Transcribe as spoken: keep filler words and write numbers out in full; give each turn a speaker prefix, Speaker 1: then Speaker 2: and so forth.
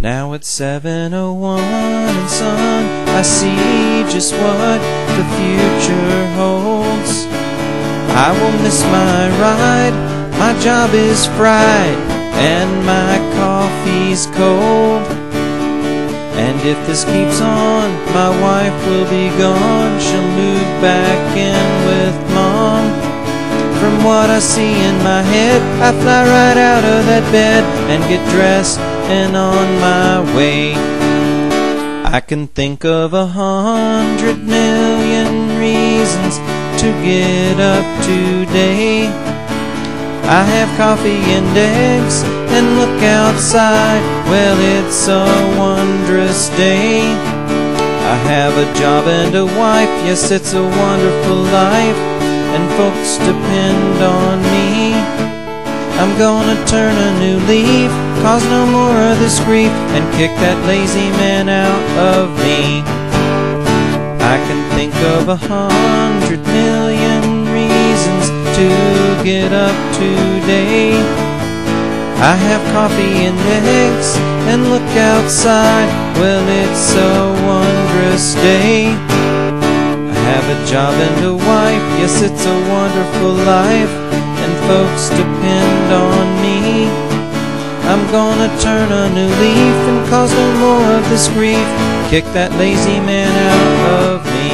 Speaker 1: Now it's seven oh one and son, I see just what the future holds. I will miss my ride, my job is fried, and my coffee's cold. And if this keeps on, my wife will be gone. She'll move back in with Mom. From what I see in my head, I fly right out of that bed and get dressed and on my way. I can think of a hundred million reasons to get up today. I have coffee and eggs and look outside, well, it's a wondrous day. I have a job and a wife, yes, it's a wonderful life, and folks depend on me. I'm gonna turn a new leaf, cause no more of this grief, and kick that lazy man out of me. I can think of a hundred million reasons to get up today. I have coffee and eggs and look outside, well, it's a wondrous day. I have a job and a wife, yes, it's a wonderful life, and folks depend on me. I'm gonna turn a new leaf and cause no more of this grief, kick that lazy man out of me.